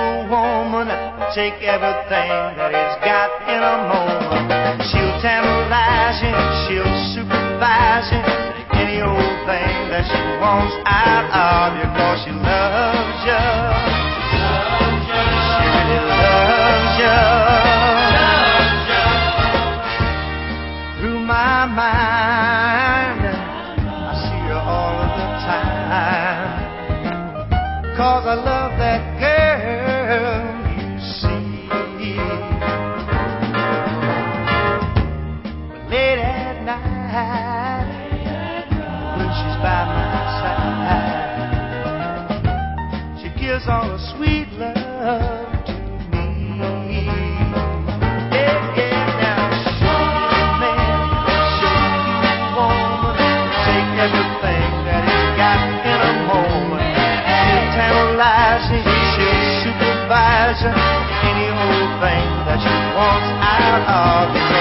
old woman, take everything that he's got in a moment. She'll tantalize you, she'll supervise you, take any old thing that she wants out of you, 'cause she loves you. She really loves you. Through my mind, I see her all of the time, 'cause I love that girl, you see. But late at night, when she's by my side, she gives all the sweet love to me. Yeah, yeah, now show me man, show me woman, take everything that he's got in a moment. She'll tantalize you, she'll supervise you, any old thing that she wants out of you.